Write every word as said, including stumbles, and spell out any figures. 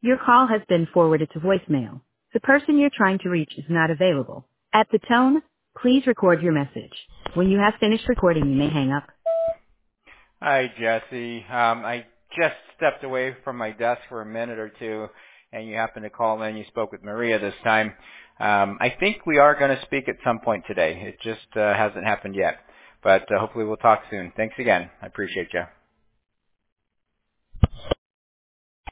Your call has been forwarded to voicemail. The person you're trying to reach is not available. At the tone, please record your message. When you have finished recording, you may hang up. Hi, Jesse. Um, I just stepped away from my desk for a minute or two, and you happened to call in. You spoke with Maria this time. Um, I think we are going to speak at some point today. It just uh, hasn't happened yet, but uh, hopefully we'll talk soon. Thanks again. I appreciate you.